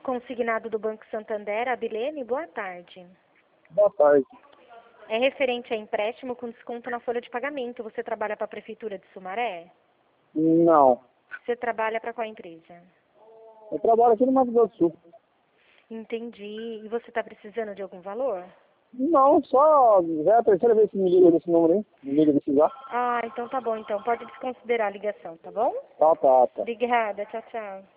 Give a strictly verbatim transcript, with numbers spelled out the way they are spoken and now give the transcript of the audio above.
Consignado do Banco Santander, Abilene, boa tarde. Boa tarde. É referente a empréstimo com desconto na folha de pagamento. Você trabalha para a Prefeitura de Sumaré? Não. Você trabalha para qual empresa? Eu trabalho aqui no Mato Grosso do Sul. Entendi. E você está precisando de algum valor? Não, só já é a terceira vez que me liga desse número aí. Me liga desse lugar. Ah, então tá bom. Então pode desconsiderar a ligação, tá bom? Tá, tá, tá. Obrigada. Tchau, tchau.